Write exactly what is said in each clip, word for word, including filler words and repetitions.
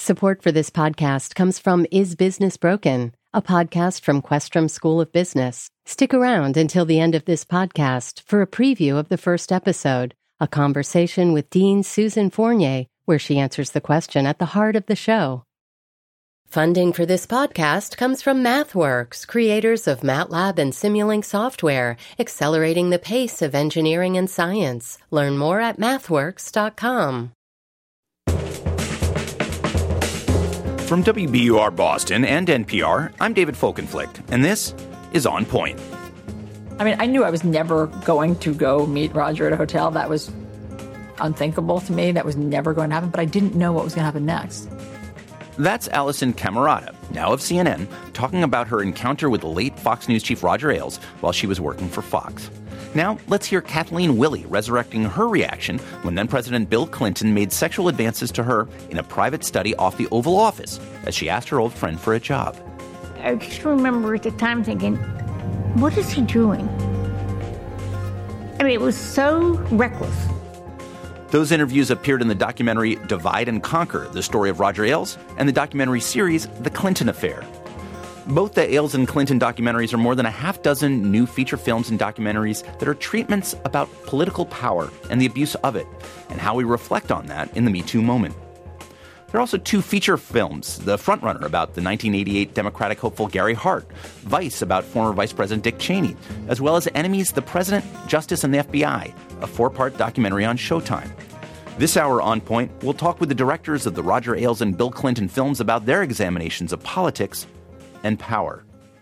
Support for this podcast comes from Is Business Broken, a podcast from Questrom School of Business. Stick around until the end of this podcast for a preview of the first episode, a conversation with Dean Susan Fournier, where she answers the question at the heart of the show. Funding for this podcast comes from MathWorks, creators of MATLAB and Simulink software, accelerating the pace of engineering and science. Learn more at mathworks dot com. From W B U R Boston and N P R, I'm David Folkenflik, and this is On Point. I mean, I knew I was never going to go meet Roger at a hotel. That was unthinkable to me. That was never going to happen, but I didn't know what was going to happen next. That's Allison Camerata, now of C N N, talking about her encounter with the late Fox News chief Roger Ailes while she was working for Fox. Now, let's hear Kathleen Willey resurrecting her reaction when then-President Bill Clinton made sexual advances to her in a private study off the Oval Office as she asked her old friend for a job. I just remember at the time thinking, what is he doing? I mean, it was so reckless. Those interviews appeared in the documentary Divide and Conquer, the story of Roger Ailes, and the documentary series The Clinton Affair. Both the Ailes and Clinton documentaries are more than a half dozen new feature films and documentaries that are treatments about political power and the abuse of it, and how we reflect on that in the Me Too moment. There are also two feature films, The Frontrunner about the nineteen eighty-eight Democratic hopeful Gary Hart, Vice about former Vice President Dick Cheney, as well as Enemies, the President, Justice, and the F B I, a four-part documentary on Showtime. This hour on Point, we'll talk with the directors of the Roger Ailes and Bill Clinton films about their examinations of politics and power.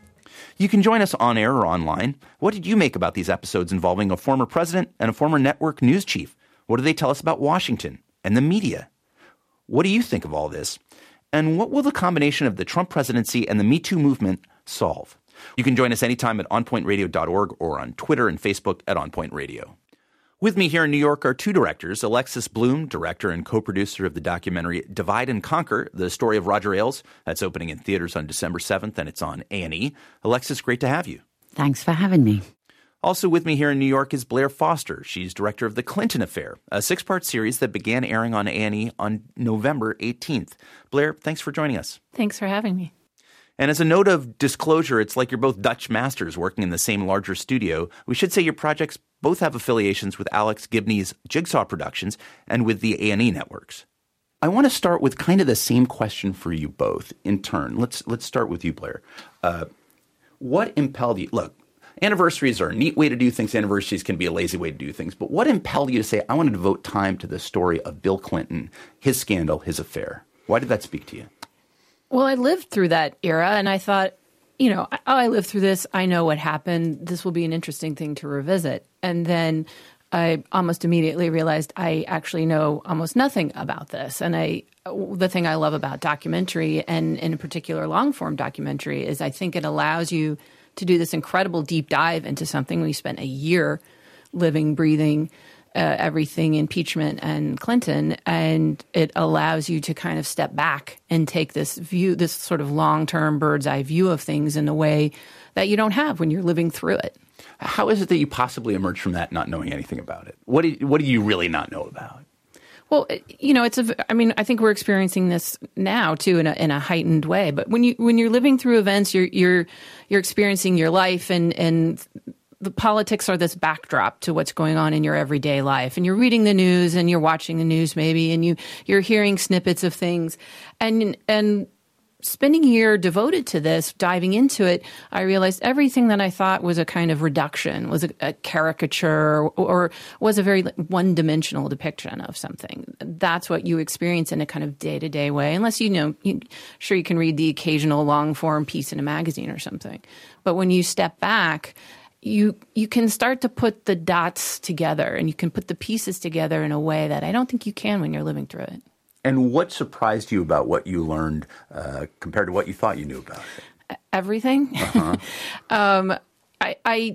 You can join us on air or online. What did you make about these episodes involving a former president and a former network news chief? What do they tell us about Washington and the media? What do you think of all this? And what will the combination of the Trump presidency and the Me Too movement solve? You can join us anytime at on point radio dot org or on Twitter and Facebook at OnPoint Radio. With me here in New York are two directors, Alexis Bloom, director and co-producer of the documentary Divide and Conquer, the story of Roger Ailes. That's opening in theaters on December seventh, and it's on A and E. Alexis, great to have you. Thanks for having me. Also with me here in New York is Blair Foster. She's director of The Clinton Affair, a six-part series that began airing on A and E on November eighteenth. Blair, thanks for joining us. Thanks for having me. And as a note of disclosure, it's like you're both Dutch masters working in the same larger studio. We should say your projects both have affiliations with Alex Gibney's Jigsaw Productions and with the A and E networks. I want to start with kind of the same question for you both in turn. Let's let's start with you, Blair. Uh, what impelled you? Look, anniversaries are a neat way to do things. Anniversaries can be a lazy way to do things. But what impelled you to say, I want to devote time to the story of Bill Clinton, his scandal, his affair? Why did that speak to you? Well, I lived through that era, and I thought, you know, oh, I lived through this. I know what happened. This will be an interesting thing to revisit. And then I almost immediately realized I actually know almost nothing about this. And I, the thing I love about documentary, and in particular long-form documentary, is I think it allows you to do this incredible deep dive into something. We spent a year living, breathing, Uh, everything impeachment and Clinton, and it allows you to kind of step back and take this view, this sort of long-term bird's eye view of things in a way that you don't have when you're living through it. How is it that you possibly emerged from that not knowing anything about it? What do you, what do you really not know about? Well, you know, it's a, I mean, I think we're experiencing this now too in a, in a heightened way. But when you when you're living through events, you're you're you're experiencing your life, and and the politics are this backdrop to what's going on in your everyday life. And you're reading the news and you're watching the news maybe, and you, you're hearing snippets of things. And, and spending a year devoted to this, diving into it, I realized everything that I thought was a kind of reduction, was a, a caricature, or, or was a very one-dimensional depiction of something. That's what you experience in a kind of day-to-day way, unless you know, you, sure you can read the occasional long-form piece in a magazine or something. But when you step back, You you can start to put the dots together, and you can put the pieces together in a way that I don't think you can when you're living through it. And what surprised you about what you learned uh, compared to what you thought you knew about it? Everything. Uh-huh. um, I, I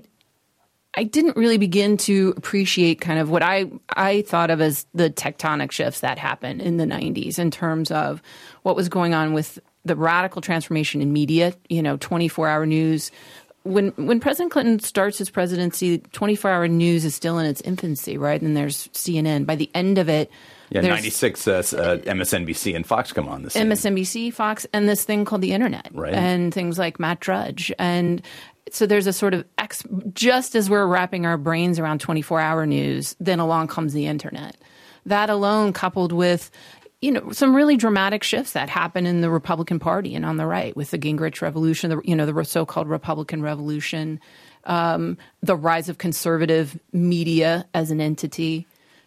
I didn't really begin to appreciate kind of what I I thought of as the tectonic shifts that happened in the nineties in terms of what was going on with the radical transformation in media. You know, twenty-four hour news. When when President Clinton starts his presidency, twenty-four hour news is still in its infancy, right? And there's C N N. By the end of it, Yeah, ninety-six, uh, uh, M S N B C and Fox come on the scene. M S N B C, Fox, and this thing called the internet. Right. And things like Matt Drudge. And so there's a sort of, ex- just as we're wrapping our brains around twenty-four hour news, then along comes the internet. That alone, coupled with, you know, some really dramatic shifts that happen in the Republican Party and on the right with the Gingrich Revolution, the, you know, the so-called Republican Revolution, um, the rise of conservative media as an entity.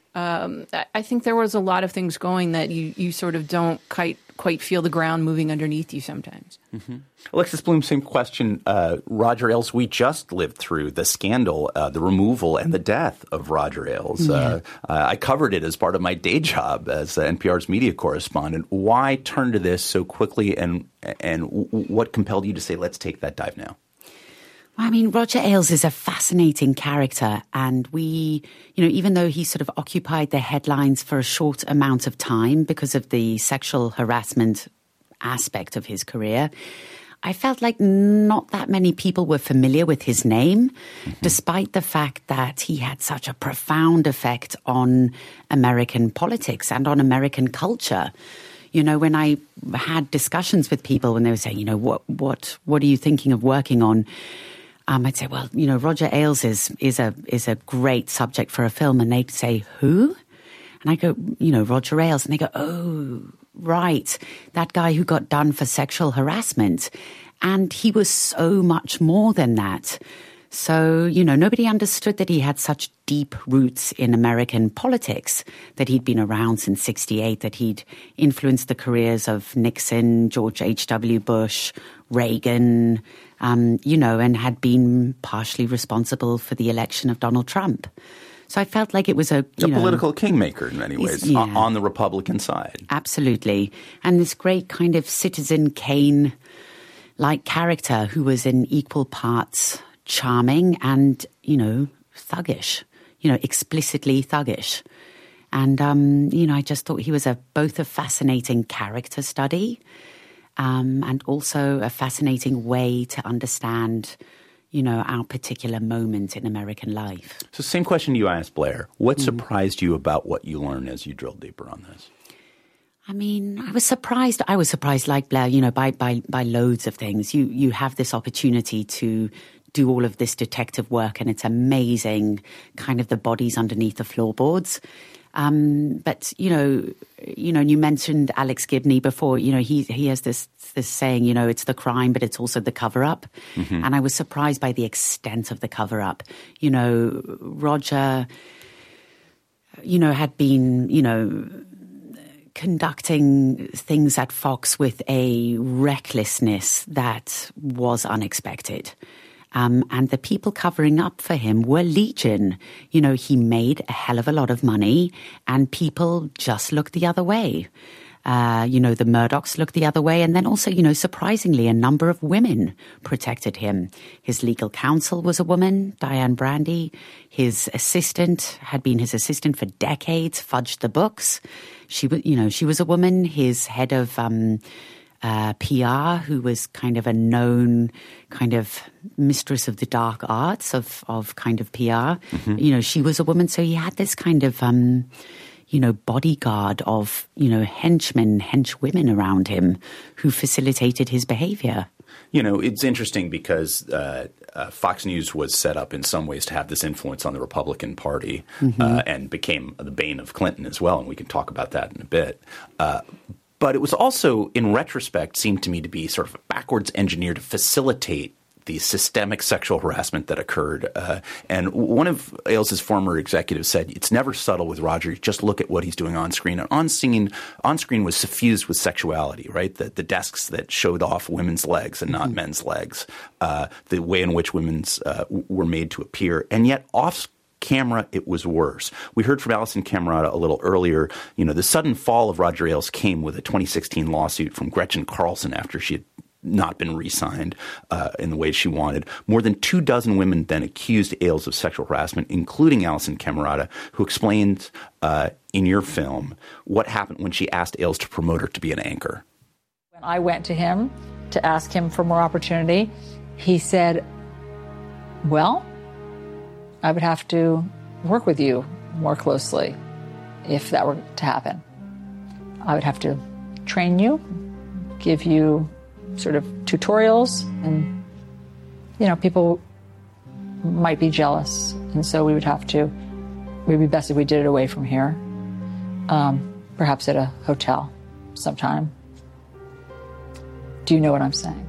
Um, I think there was a lot of things going that you, you sort of don't quite quite feel the ground moving underneath you sometimes. Mm-hmm. Alexis Bloom, same question. Uh, Roger Ailes, we just lived through the scandal, uh, the removal and the death of Roger Ailes. Yeah. Uh, uh, I covered it as part of my day job as uh, N P R's media correspondent. Why turn to this so quickly, and and what compelled you to say, let's take that dive now? I mean, Roger Ailes is a fascinating character, and we, you know, even though he sort of occupied the headlines for a short amount of time because of the sexual harassment aspect of his career, I felt like not that many people were familiar with his name, mm-hmm. despite the fact that he had such a profound effect on American politics and on American culture. You know, when I had discussions with people when they were saying, you know, what, what, what are you thinking of working on? Um, I'd say, well, you know, Roger Ailes is is a is a great subject for a film, and they'd say, who? And I go, you know, Roger Ailes, and they go, oh, right, that guy who got done for sexual harassment, and he was so much more than that. So, you know, nobody understood that he had such deep roots in American politics, that he'd been around since sixty-eight, that he'd influenced the careers of Nixon, George H W. Bush, Reagan, um, you know, and had been partially responsible for the election of Donald Trump. So I felt like it was a, you a know, political kingmaker in many ways, yeah. on the Republican side. Absolutely. And this great kind of Citizen Kane-like character who was in equal parts charming and, you know, thuggish, you know, explicitly thuggish. And, um, you know, I just thought he was a both a fascinating character study um, and also a fascinating way to understand, you know, our particular moment in American life. So same question you asked Blair. What mm. surprised you about what you learned as you drilled deeper on this? I mean, I was surprised. I was surprised, like Blair, you know, by, by, by loads of things. You, you have this opportunity to do all of this detective work, and it's amazing, kind of the bodies underneath the floorboards. Um, but, you know, you know, you mentioned Alex Gibney before. You know, he he has this this saying, you know, it's the crime, but it's also the cover-up. Mm-hmm. And I was surprised by the extent of the cover-up. You know, Roger, you know, had been, you know, conducting things at Fox with a recklessness that was unexpected. Um, and the people covering up for him were legion. You know, he made a hell of a lot of money, and people just looked the other way. Uh, you know, the Murdochs looked the other way. And then also, you know, surprisingly, a number of women protected him. His legal counsel was a woman, Diane Brandy. His assistant had been his assistant for decades, fudged the books. She was, you know, she was a woman. His head of um Uh, P R, who was kind of a known kind of mistress of the dark arts of, of kind of P R. Mm-hmm. You know, she was a woman. So he had this kind of, um, you know, bodyguard of, you know, henchmen, henchwomen around him who facilitated his behavior. You know, it's interesting because uh, uh, Fox News was set up in some ways to have this influence on the Republican Party mm-hmm. uh, and became the bane of Clinton as well. And we can talk about that in a bit. Uh, But it was also, in retrospect, seemed to me to be sort of backwards engineered to facilitate the systemic sexual harassment that occurred. Uh, and one of Ailes' former executives said, it's never subtle with Roger. Just look at what he's doing on screen. And on screen, on screen was suffused with sexuality, right? The, the desks that showed off women's legs and not mm-hmm. men's legs, uh, the way in which women's uh, were made to appear. And yet off camera, it was worse. We heard from Alisyn Camerota a little earlier. You know, the sudden fall of Roger Ailes came with a twenty sixteen lawsuit from Gretchen Carlson after she had not been re-signed uh, in the way she wanted. More than two dozen women then accused Ailes of sexual harassment, including Alisyn Camerota, who explained uh, in your film what happened when she asked Ailes to promote her to be an anchor. When I went to him to ask him for more opportunity, he said, well, I would have to work with you more closely. if that were to happen. I would have to train you, give you sort of tutorials, and, you know, people might be jealous. And so we would have to, it would be best if we did it away from here, um, perhaps at a hotel sometime. Do you know what I'm saying?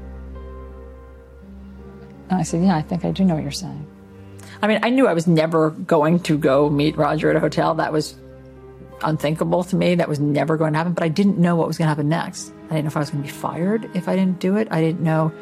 And I said, yeah, I think I do know what you're saying. I mean, I knew I was never going to go meet Roger at a hotel. That was unthinkable to me. That was never going to happen. But I didn't know what was going to happen next. I didn't know if I was going to be fired if I didn't do it. I didn't know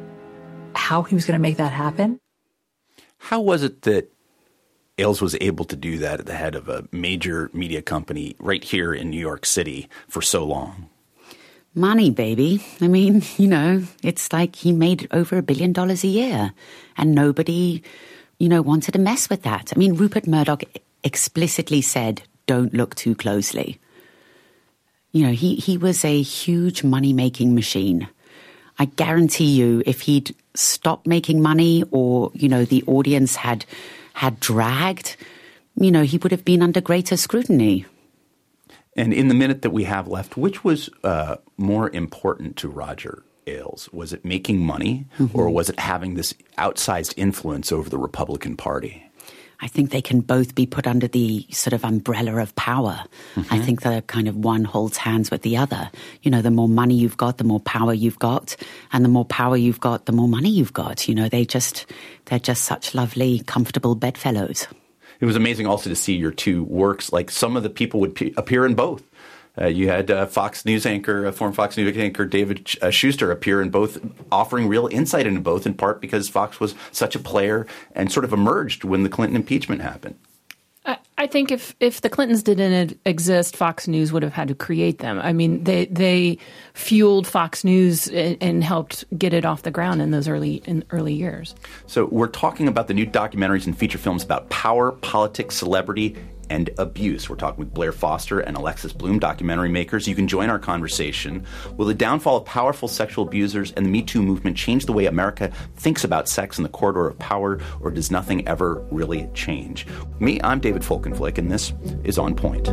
how he was going to make that happen. How was it that Ailes was able to do that at the head of a major media company right here in New York City for so long? Money, baby. I mean, you know, it's like he made over a billion dollars a year and nobody, you know, wanted to mess with that. I mean, Rupert Murdoch explicitly said, don't look too closely. You know, he, he was a huge money-making machine. I guarantee you, if he'd stopped making money or, you know, the audience had had dragged, you know, he would have been under greater scrutiny. And in the minute that we have left, which was uh, more important to Roger Ailes? Was it making money mm-hmm. or was it having this outsized influence over the Republican Party? I think they can both be put under the sort of umbrella of power. Mm-hmm. I think the kind of one holds hands with the other. You know, the more money you've got, the more power you've got. And the more power you've got, the more money you've got. You know, they just, they're just such lovely, comfortable bedfellows. It was amazing also to see your two works. Like some of the people would p- appear in both. Uh, you had uh, Fox News anchor, uh, former Fox News anchor David uh, Schuster appear in both, offering real insight into both, in part because Fox was such a player and sort of emerged when the Clinton impeachment happened. I, I think if, if the Clintons didn't exist, Fox News would have had to create them. I mean, they they fueled Fox News and, and helped get it off the ground in those early in early years. So we're talking about the new documentaries and feature films about power, politics, celebrity, and abuse. We're talking with Blair Foster and Alexis Bloom, documentary makers. You can join our conversation. Will the downfall of powerful sexual abusers and the Me Too movement change the way America thinks about sex in the corridor of power, or does nothing ever really change? Me, I'm David Folkenflik, and this is On Point.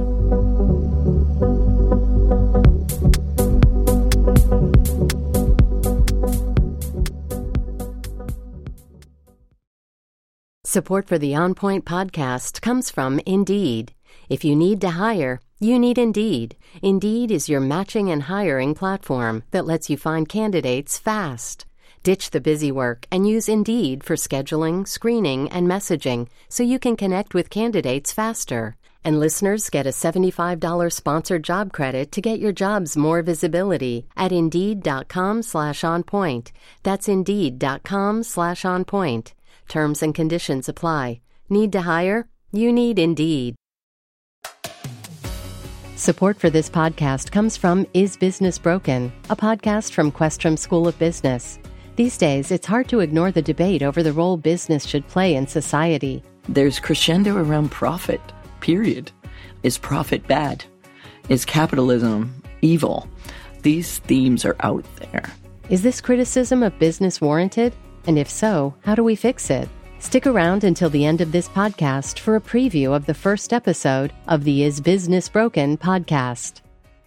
Support for the On Point podcast comes from Indeed. If you need to hire, you need Indeed. Indeed is your matching and hiring platform that lets you find candidates fast. Ditch the busy work and use Indeed for scheduling, screening, and messaging so you can connect with candidates faster. And listeners get a seventy-five dollars sponsored job credit to get your jobs more visibility at Indeed.com slash on point. That's Indeed.com slash on point. Terms and conditions apply. Need to hire? You need Indeed. Support for this podcast comes from Is Business Broken, a podcast from Questrom School of Business. These days, it's hard to ignore the debate over the role business should play in society. There's crescendo around profit, period. Is profit bad? Is capitalism evil? These themes are out there. Is this criticism of business warranted? And if so, how do we fix it? Stick around until the end of this podcast for a preview of the first episode of the Is Business Broken podcast.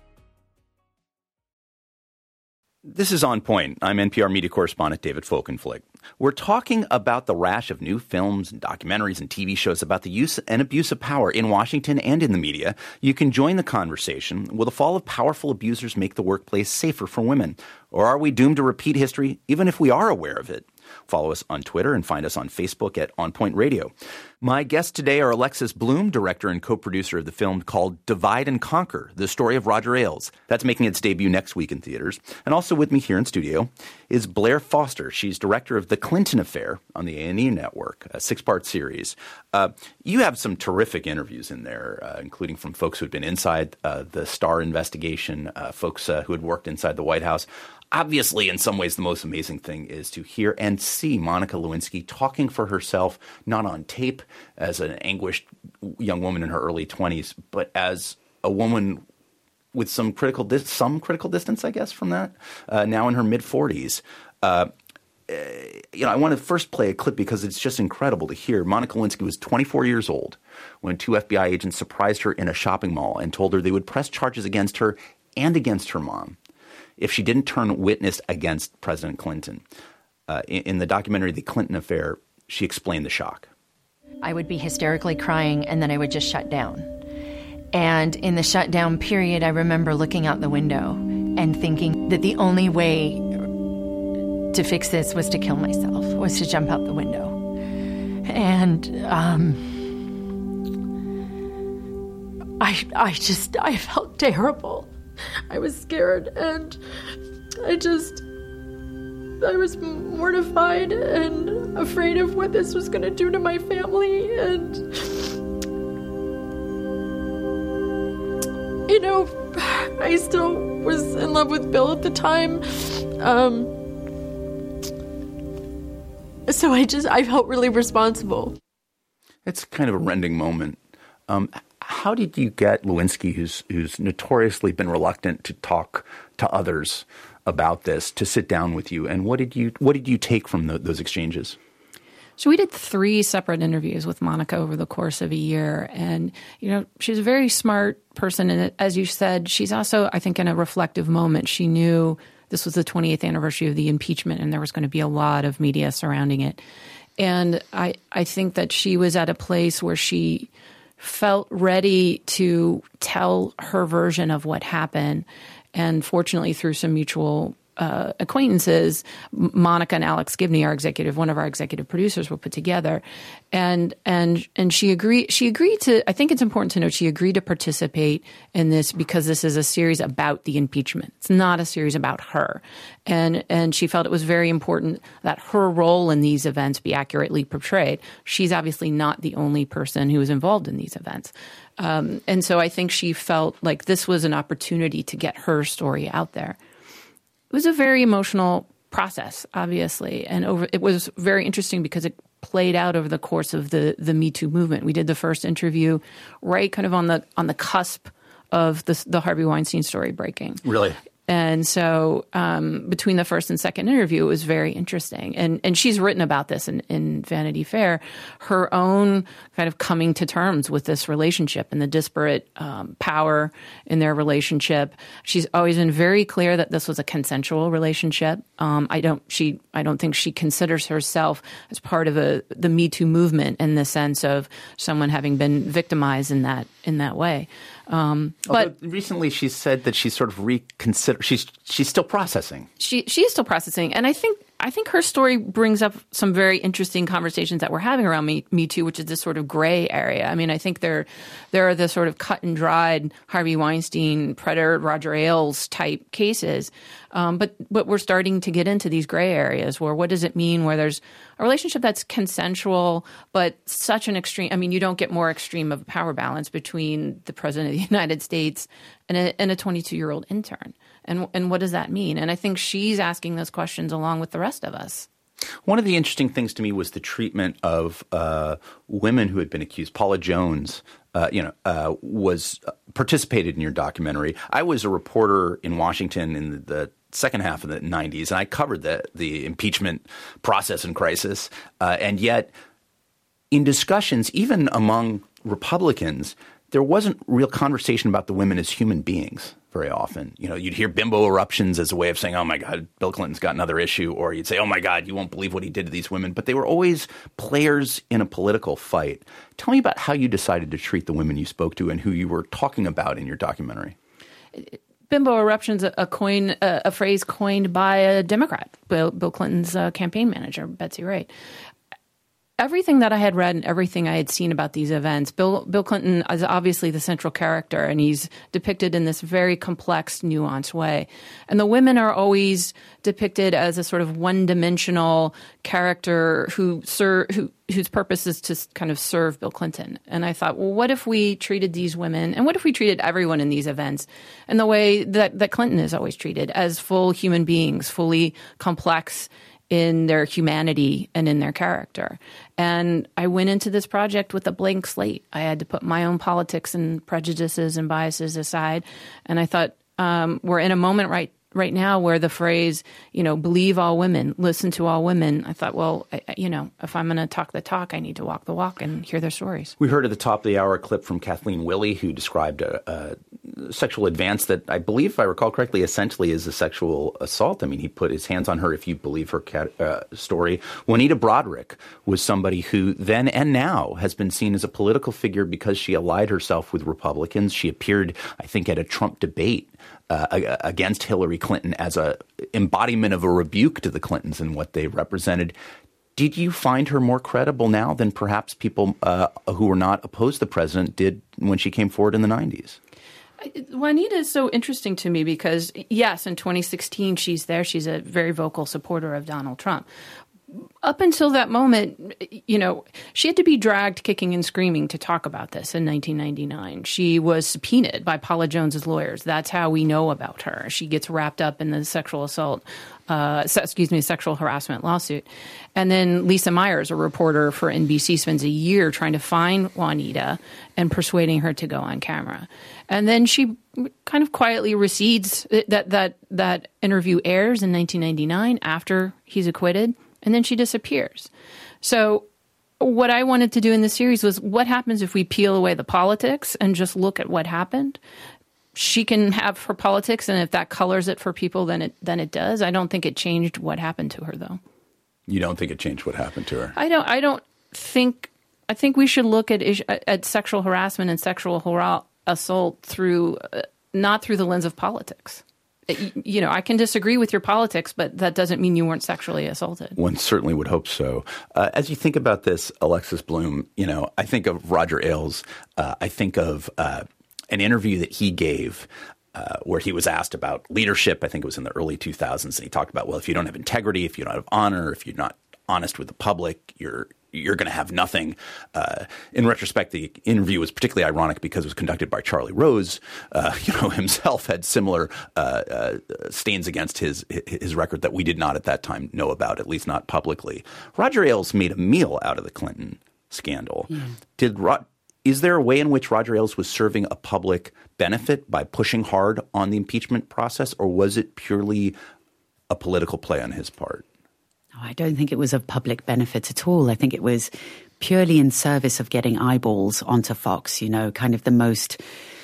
This is On Point. I'm N P R media correspondent David Folkenflik. We're talking about the rash of new films and documentaries and T V shows about the use and abuse of power in Washington and in the media. You can join the conversation. Will the fall of powerful abusers make the workplace safer for women? Or are we doomed to repeat history even if we are aware of it? Follow us on Twitter and find us on Facebook at On Point Radio. My guests today are Alexis Bloom, director and co-producer of the film called Divide and Conquer, the story of Roger Ailes. That's making its debut next week in theaters. And also with me here in studio is Blair Foster. She's director of The Clinton Affair on the A and E Network, a six-part series. Uh, you have some terrific interviews in there, uh, including from folks who had been inside uh, the Starr investigation, uh, folks uh, who had worked inside the White House. Obviously, in some ways, the most amazing thing is to hear and see Monica Lewinsky talking for herself, not on tape as an anguished young woman in her early twenties, but as a woman with some critical dis- some critical distance, I guess, from that, uh, now in her mid-forties. Uh, uh, you know, I want to first play a clip because it's just incredible to hear. Monica Lewinsky was twenty-four years old when two F B I agents surprised her in a shopping mall and told her they would press charges against her and against her mom if she didn't turn witness against President Clinton. Uh, in, in the documentary The Clinton Affair, she explained the shock. I would be hysterically crying, and then I would just shut down. And in the shutdown period, I remember looking out the window and thinking that the only way to fix this was to kill myself, was to jump out the window. And um, I, I just, I felt terrible. I was scared, and I just, I was mortified and afraid of what this was going to do to my family. And, you know, I still was in love with Bill at the time. Um, so I just, I felt really responsible. It's kind of a rending moment. Um, how did you get Lewinsky, who's who's notoriously been reluctant to talk to others about this, to sit down with you? And what did you what did you take from the, those exchanges? So we did three separate interviews with Monica over the course of a year. And, you know, she's a very smart person. And as you said, she's also, I think, in a reflective moment. She knew this was the twentieth anniversary of the impeachment, and there was going to be a lot of media surrounding it. And I, I think that she was at a place where she felt ready to tell her version of what happened. And fortunately, through some mutual uh, acquaintances, Monica and Alex Gibney, our executive, one of our executive producers, were put together, and and and she agreed. She agreed to. I think it's important to note she agreed to participate in this because this is a series about the impeachment. It's not a series about her, and and she felt it was very important that her role in these events be accurately portrayed. She's obviously not the only person who was involved in these events. Um, and so I think she felt like this was an opportunity to get her story out there. It was a very emotional process, obviously, and over, it was very interesting because it played out over the course of the the Me Too movement. We did the first interview right kind of on the on the cusp of the, the Harvey Weinstein story breaking. Really? And so um, between the first and second interview, it was very interesting. And and she's written about this in, in Vanity Fair, her own kind of coming to terms with this relationship and the disparate um, power in their relationship. She's always been very clear that this was a consensual relationship. Um, I don't she I don't think she considers herself as part of a the Me Too movement in the sense of someone having been victimized in that in that way. Um, but Although recently she said that she's sort of reconsider. She's she's still processing. She she is still processing, and I think I think her story brings up some very interesting conversations that we're having around Me, Me Too, which is this sort of gray area. I mean, I think there there are the sort of cut and dried Harvey Weinstein, Predator, Roger Ailes type cases, um, but but we're starting to get into these gray areas where what does it mean where there's a relationship that's consensual, but such an extreme. I mean, you don't get more extreme of a power balance between the president of the United States and a, and a twenty-two-year-old intern. And and what does that mean? And I think she's asking those questions along with the rest of us. One of the interesting things to me was the treatment of uh, women who had been accused. Paula Jones, uh, you know, uh, was uh, participated in your documentary. I was a reporter in Washington in the, the second half of the nineties, and I covered the the impeachment process and crisis. Uh, and yet, in discussions, even among Republicans, there wasn't real conversation about the women as human beings very often. You know, you'd hear bimbo eruptions as a way of saying, oh, my God, Bill Clinton's got another issue. Or you'd say, oh, my God, you won't believe what he did to these women. But they were always players in a political fight. Tell me about how you decided to treat the women you spoke to and who you were talking about in your documentary. Bimbo eruptions, a, a coin, a, a phrase coined by a Democrat, Bill, Bill Clinton's uh, campaign manager, Betsy Wright. Everything that I had read and everything I had seen about these events, Bill Bill Clinton is obviously the central character, and he's depicted in this very complex, nuanced way. And the women are always depicted as a sort of one-dimensional character who ser- who whose purpose is to kind of serve Bill Clinton. And I thought, well, what if we treated these women, and what if we treated everyone in these events in the way that, that Clinton is always treated, as full human beings, fully complex in their humanity and in their character. And I went into this project with a blank slate. I had to put my own politics and prejudices and biases aside. And I thought, um, we're in a moment right right now where the phrase, you know, believe all women, listen to all women. I thought, well, I, you know, if I'm going to talk the talk, I need to walk the walk and hear their stories. We heard at the top of the hour a clip from Kathleen Willey, who described a, a sexual advance that I believe, if I recall correctly, essentially is a sexual assault. I mean, he put his hands on her, if you believe her cat, uh, story. Juanita Broaddrick was somebody who then and now has been seen as a political figure because she allied herself with Republicans. She appeared, I think, at a Trump debate Uh, against Hillary Clinton as a embodiment of a rebuke to the Clintons and what they represented. Did you find her more credible now than perhaps people uh, who were not opposed to the president did when she came forward in the nineties? Juanita is so interesting to me because, yes, in twenty sixteen, she's there. She's a very vocal supporter of Donald Trump. Up until that moment, you know, she had to be dragged kicking and screaming to talk about this in nineteen ninety-nine. She was subpoenaed by Paula Jones's lawyers. That's how we know about her. She gets wrapped up in the sexual assault, uh, excuse me, sexual harassment lawsuit. And then Lisa Myers, a reporter for N B C, spends a year trying to find Juanita and persuading her to go on camera. And then she kind of quietly recedes. That, that, that interview airs in nineteen ninety-nine after he's acquitted. And then she disappears. So what I wanted to do in the series was what happens if we peel away the politics and just look at what happened? She can have her politics, and if that colors it for people, then it then it does. I don't think it changed what happened to her, though. You don't think it changed what happened to her? I don't. I don't think. I think we should look at at sexual harassment and sexual hara- assault through uh, not through the lens of politics. You know, I can disagree with your politics, but that doesn't mean you weren't sexually assaulted. One certainly would hope so. Uh, as you think about this, Alexis Bloom, you know, I think of Roger Ailes. Uh, I think of uh, an interview that he gave uh, where he was asked about leadership. I think it was in the early two thousands. And he talked about, well, if you don't have integrity, if you don't have honor, if you're not honest with the public, you're you're going to have nothing. Uh, in retrospect, the interview was particularly ironic because it was conducted by Charlie Rose, uh, you know, himself had similar uh, uh, stains against his his record that we did not at that time know about, at least not publicly. Roger Ailes made a meal out of the Clinton scandal. Yeah. Did Ro- Is there a way in which Roger Ailes was serving a public benefit by pushing hard on the impeachment process, or was it purely a political play on his part? I don't think it was of public benefit at all. I think it was purely in service of getting eyeballs onto Fox, you know, kind of the most,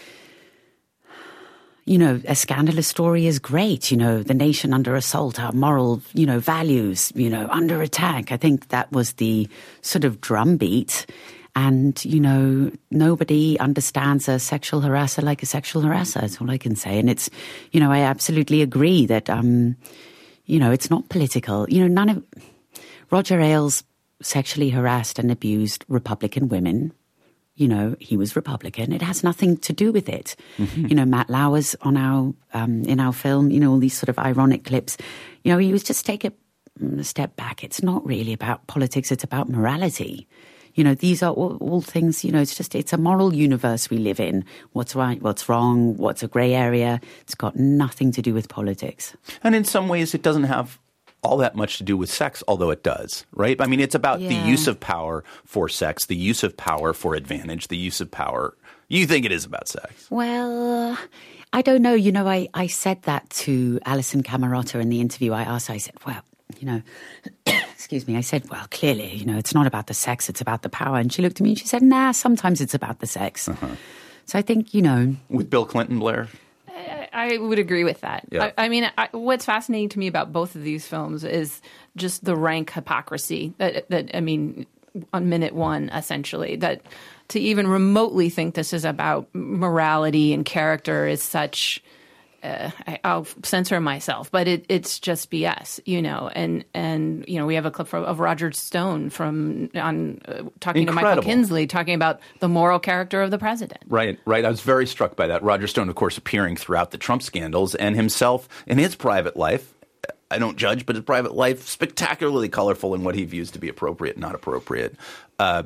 you know, a scandalous story is great. You know, the nation under assault, our moral, you know, values, you know, under attack. I think that was the sort of drumbeat. And, you know, nobody understands a sexual harasser like a sexual harasser. That's all I can say. And it's, you know, I absolutely agree that, um, you know, it's not political. You know, none of Roger Ailes sexually harassed and abused Republican women. You know, he was Republican. It has nothing to do with it. Mm-hmm. You know, Matt Lauer's on our um, in our film. You know, all these sort of ironic clips. You know, he was just take a, a step back. It's not really about politics. It's about morality. You know, these are all, all things, you know, it's just, it's a moral universe we live in. What's right, what's wrong, what's a grey area. It's got nothing to do with politics. And in some ways, it doesn't have all that much to do with sex, although it does, right? I mean, it's about yeah. the use of power for sex, the use of power for advantage, the use of power. You think it is about sex? Well, I don't know. You know, I, I said that to Alison Camerota in the interview. I asked, I said, well, you know, excuse me, I said, well, clearly, you know, it's not about the sex, it's about the power. And she looked at me and she said, nah, sometimes it's about the sex. Uh-huh. So I think, you know. With Bill Clinton, Blair? I, I would agree with that. Yeah. I, I mean, I, what's fascinating to me about both of these films is just the rank hypocrisy that, that I mean, on minute one, essentially, that to even remotely think this is about morality and character is such... Uh, I, I'll censor myself, but it, it's just B S, you know. And and you know, we have a clip from, of Roger Stone from on uh, talking Incredible. to Michael Kinsley, talking about the moral character of the president. Right, right. I was very struck by that. Roger Stone, of course, appearing throughout the Trump scandals, and himself in his private life. I don't judge, but his private life spectacularly colorful in what he views to be appropriate, not appropriate. Uh,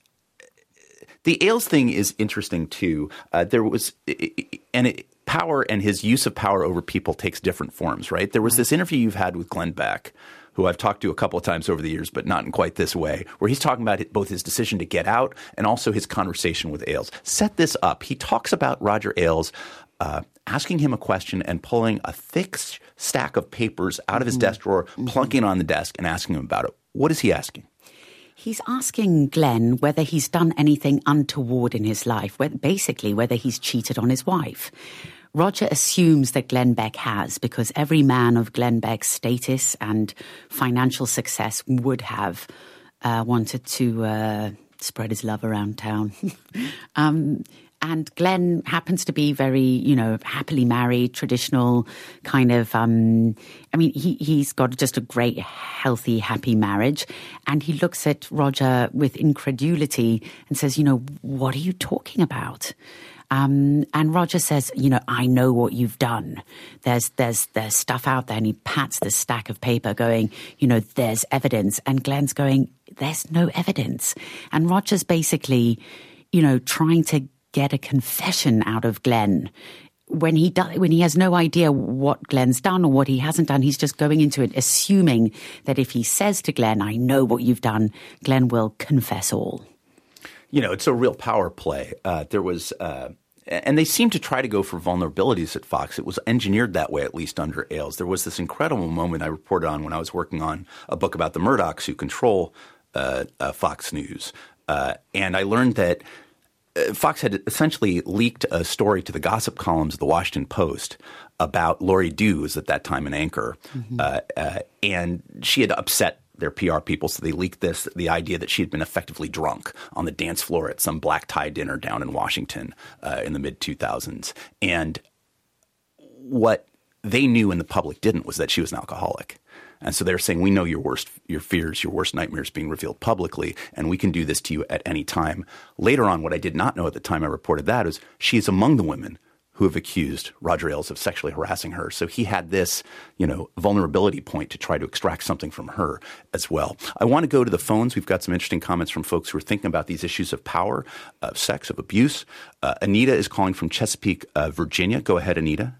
the Ailes thing is interesting too. Uh, there was, and it. Power and his use of power over people takes different forms, right? There was this interview you've had with Glenn Beck, who I've talked to a couple of times over the years, but not in quite this way, where he's talking about both his decision to get out and also his conversation with Ailes. Set this up. He talks about Roger Ailes uh, asking him a question and pulling a thick stack of papers out of his desk drawer, mm-hmm. plunking it on the desk and asking him about it. What is he asking? He's asking Glenn whether he's done anything untoward in his life, whether, basically whether he's cheated on his wife. Roger assumes that Glenn Beck has, because every man of Glenn Beck's status and financial success would have uh, wanted to uh, spread his love around town. um, and Glenn happens to be very, you know, happily married, traditional kind of, um, I mean, he, he's got just a great, healthy, happy marriage. And he looks at Roger with incredulity and says, you know, what are you talking about? Um, and Roger says, you know, I know what you've done. There's, there's, there's stuff out there. And he pats the stack of paper going, you know, there's evidence. And Glenn's going, there's no evidence. And Roger's basically, you know, trying to get a confession out of Glenn when he do, when he has no idea what Glenn's done or what he hasn't done. He's just going into it, assuming that if he says to Glenn, I know what you've done, Glenn will confess all. You know, it's a real power play. Uh, there was, uh, and they seem to try to go for vulnerabilities at Fox. It was engineered that way, at least under Ailes. There was this incredible moment I reported on when I was working on a book about the Murdochs who control uh, uh, Fox News. Uh, and I learned that Fox had essentially leaked a story to the gossip columns of the Washington Post about Lori Dew, who was at that time an anchor. Mm-hmm. Uh, uh, and she had upset their P R people, so they leaked this, the idea that she had been effectively drunk on the dance floor at some black tie dinner down in Washington uh, in the mid two thousands. And what they knew and the public didn't was that she was an alcoholic. And so they're saying, we know your worst, your fears, your worst nightmares being revealed publicly, and we can do this to you at any time. Later on, what I did not know at the time I reported that is she is among the women who have accused Roger Ailes of sexually harassing her. So he had this, you know, vulnerability point to try to extract something from her as well. I want to go to the phones. We've got some interesting comments from folks who are thinking about these issues of power, of sex, of abuse. Uh, Anita is calling from Chesapeake, uh, Virginia. Go ahead, Anita.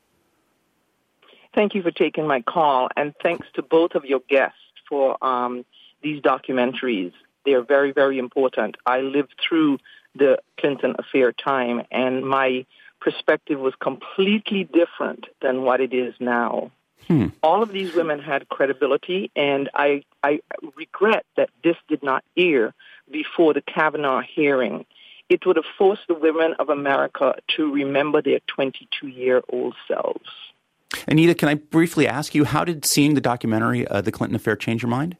Thank you for taking my call, and thanks to both of your guests for um, these documentaries. They are very, very important. I lived through the Clinton affair time, and my perspective was completely different than what it is now. Hmm. All of these women had credibility, and I, I regret that this did not air before the Kavanaugh hearing. It would have forced the women of America to remember their twenty-two-year-old selves. Anita, can I briefly ask you, how did seeing the documentary, uh, The Clinton Affair, change your mind?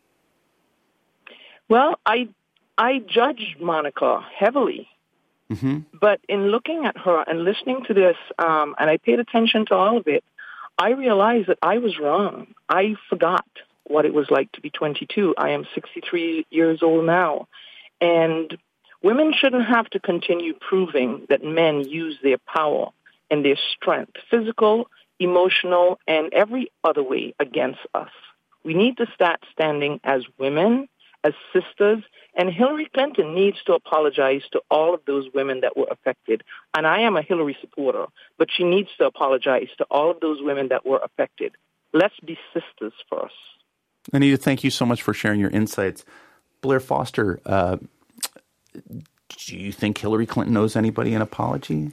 Well, I I judged Monica heavily. Mm-hmm. But in looking at her and listening to this, um, and I paid attention to all of it, I realized that I was wrong. I forgot what it was like to be twenty-two. I am sixty-three years old now. And women shouldn't have to continue proving that men use their power and their strength, physical, emotional, and every other way against us. We need to start standing as women, as sisters, and Hillary Clinton needs to apologize to all of those women that were affected. And I am a Hillary supporter, but she needs to apologize to all of those women that were affected. Let's be sisters first. Anita, thank you so much for sharing your insights. Blair Foster, uh, do you think Hillary Clinton owes anybody an apology?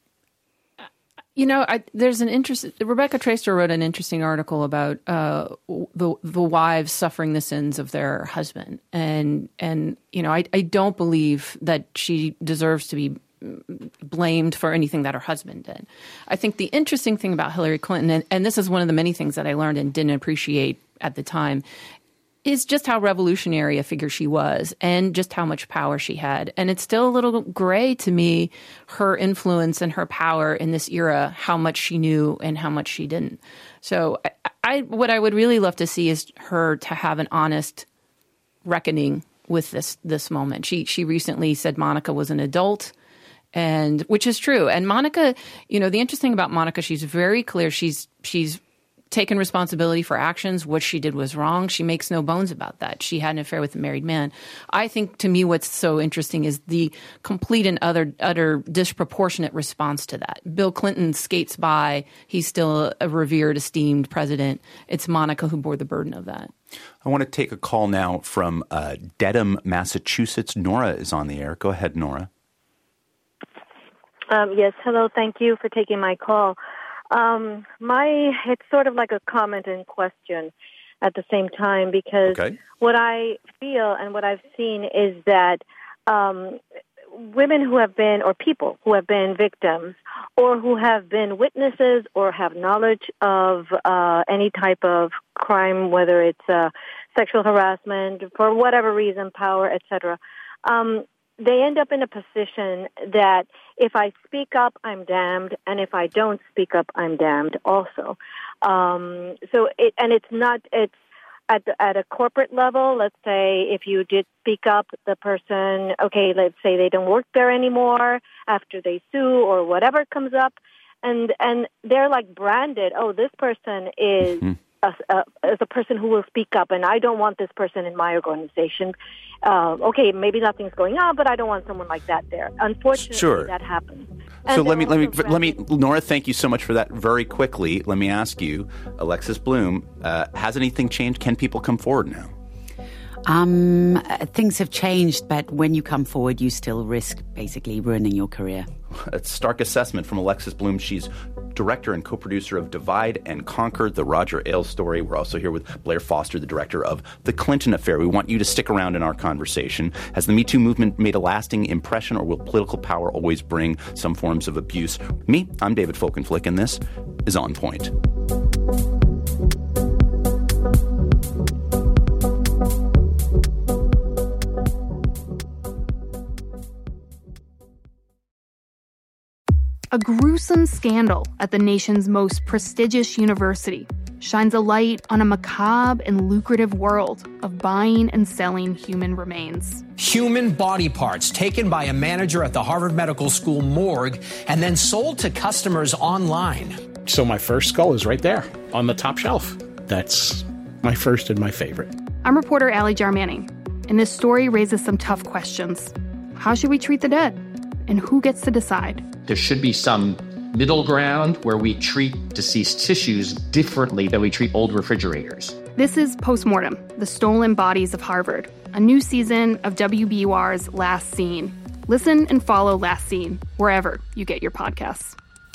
You know, I, there's an interest. Rebecca Traister wrote an interesting article about uh, the the wives suffering the sins of their husband, and and you know, I I don't believe that she deserves to be blamed for anything that her husband did. I think the interesting thing about Hillary Clinton, and, and this is one of the many things that I learned and didn't appreciate at the time, is just how revolutionary a figure she was and just how much power she had. And it's still a little gray to me, her influence and her power in this era, how much she knew and how much she didn't. So I, I what I would really love to see is her to have an honest reckoning with this this moment. She she recently said Monica was an adult, and which is true. And Monica, you know, the interesting about Monica, she's very clear. She's she's taken responsibility for actions. What she did was wrong. She makes no bones about that. She had an affair with a married man. I think, to me, what's so interesting is the complete and utter, utter disproportionate response to that. Bill Clinton skates by. He's still a revered, esteemed president. It's Monica who bore the burden of that. I want to take a call now from uh, Dedham, Massachusetts. Nora is on the air. Go ahead, Nora. Um, yes, hello. Thank you for taking my call. Um, my it's sort of like a comment and question at the same time, because okay. what I feel and what I've seen is that um, women who have been, or people who have been victims, or who have been witnesses or have knowledge of uh, any type of crime, whether it's uh, sexual harassment, for whatever reason, power, et cetera, um, they end up in a position that if I speak up, I'm damned, and if I don't speak up, I'm damned also. Um, so, it, and it's not, it's at the, at a corporate level. Let's say if you did speak up, the person, okay, let's say they don't work there anymore after they sue or whatever comes up, and and they're like branded, oh, this person is mm-hmm. a, a, is a person who will speak up, and I don't want this person in my organization. Uh, okay, maybe nothing's going on, but I don't want someone like that there. Unfortunately, sure. that happens. So let me let me let me Nora, thank you so much for that. Very quickly, let me ask you, Alexis Bloom, uh, has anything changed? Can people come forward now? Um, things have changed, but when you come forward, you still risk basically ruining your career. A stark assessment from Alexis Bloom. She's director and co-producer of Divide and Conquer, the Roger Ailes story. We're also here with Blair Foster, the director of The Clinton Affair. We want you to stick around in our conversation. Has the Me Too movement made a lasting impression, or will political power always bring some forms of abuse? Me, I'm David Folkenflik, and this is On Point. A gruesome scandal at the nation's most prestigious university shines a light on a macabre and lucrative world of buying and selling human remains. Human body parts taken by a manager at the Harvard Medical School morgue and then sold to customers online. So my first skull is right there on the top shelf. That's my first and my favorite. I'm reporter Allie Jarmanning, and this story raises some tough questions. How should we treat the dead? And who gets to decide? There should be some middle ground where we treat deceased tissues differently than we treat old refrigerators. This is Postmortem, the Stolen Bodies of Harvard, a new season of W B U R's Last Scene. Listen and follow Last Scene wherever you get your podcasts.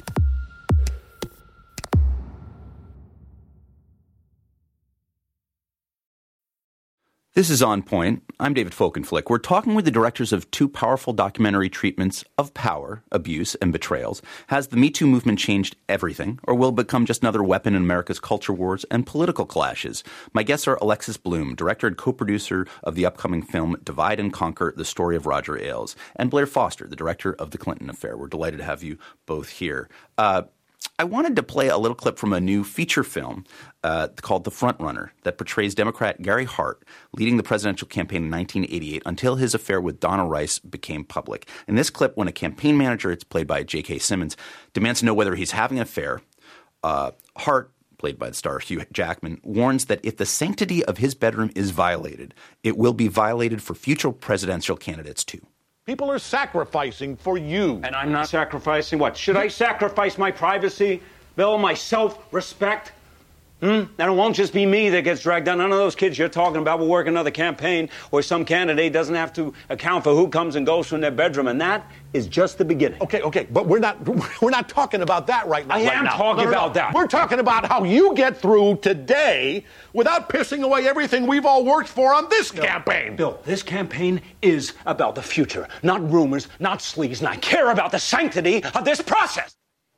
This is On Point. I'm David Folkenflik. We're talking with the directors of two powerful documentary treatments of power, abuse, and betrayals. Has the Me Too movement changed everything, or will it become just another weapon in America's culture wars and political clashes? My guests are Alexis Bloom, director and co-producer of the upcoming film Divide and Conquer, the story of Roger Ailes, and Blair Foster, the director of The Clinton Affair. We're delighted to have you both here. Uh, I wanted to play a little clip from a new feature film uh, called The Frontrunner that portrays Democrat Gary Hart leading the presidential campaign in nineteen eighty-eight until his affair with Donna Rice became public. In this clip, when a campaign manager, it's played by J K. Simmons, demands to know whether he's having an affair, uh, Hart, played by the star Hugh Jackman, warns that if the sanctity of his bedroom is violated, it will be violated for future presidential candidates too. People are sacrificing for you. And I'm not sacrificing what? Should I sacrifice my privacy, Bill, my self-respect? Hmm? And it won't just be me that gets dragged down. None of those kids you're talking about will work another campaign where some candidate doesn't have to account for who comes and goes from their bedroom. And that is just the beginning. Okay, okay, but we're not we're not talking about that right now. I right am now. talking no, no, no. about that. We're talking about how you get through today without pissing away everything we've all worked for on this no. campaign. Bill, this campaign is about the future, not rumors, not sleaze, and I care about the sanctity of this process.